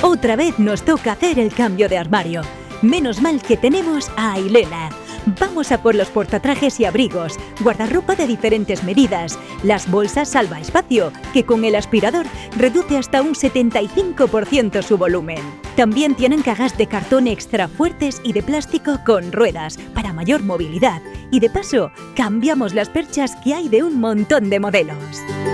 Otra vez nos toca hacer el cambio de armario. Menos mal que tenemos a Ailena. Vamos a por los portatrajes y abrigos, guardarropa de diferentes medidas, las bolsas salva espacio, que con el aspirador reduce hasta un 75% su volumen. También tienen cajas de cartón extra fuertes y de plástico con ruedas, para mayor movilidad. Y de paso, cambiamos las perchas que hay de un montón de modelos.